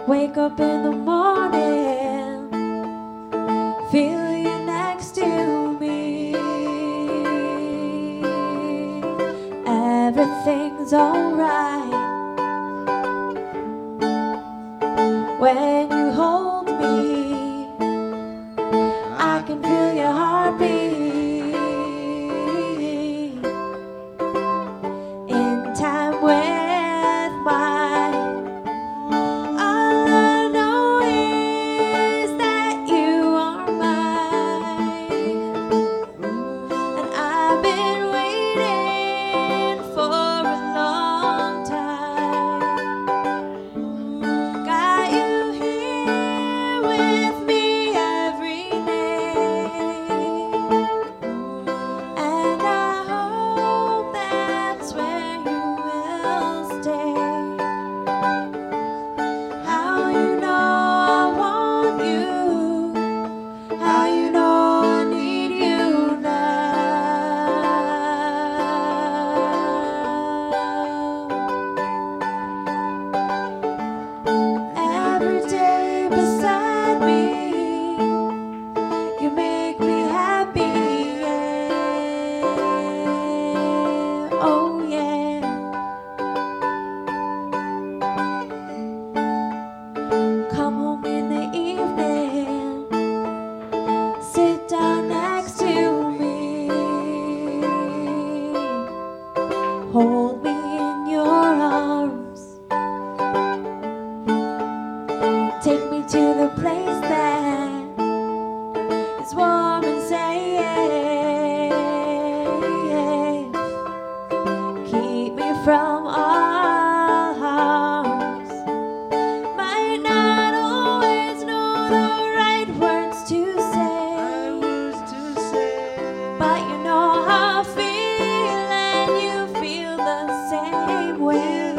Wake up in the morning, feel you next to me. Everything's alright when you hold me. I can feel your heartbeat in time with mine. All I know is that you are mine, and I've been waiting for a long time. Got you here with me every day, and I hope that's where you will stay. How you know I want you, how you know I need you now. Every day beside me, you make me happy, yeah. Oh yeah. Come home in the evening, sit down next to me, hold me in your arms, take me to the place that is warm and safe, keep me from all harms. Might not always know the right words to say, but you know how I feel, and you feel the same way.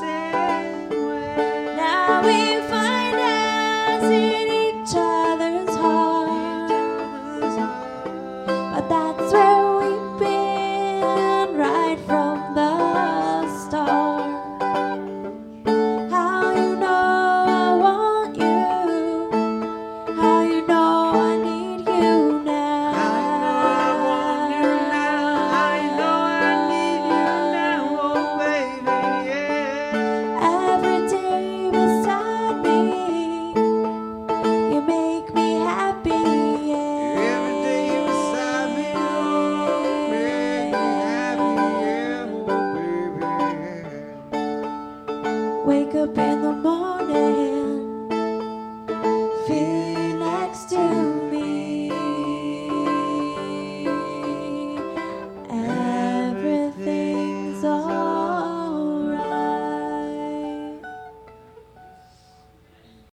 Now we find us in each other's hearts, but that's where we've been right from the start. How you know I want you, how you know I need you now. Every day beside me, you make me happy, yeah. Wake up in the morning,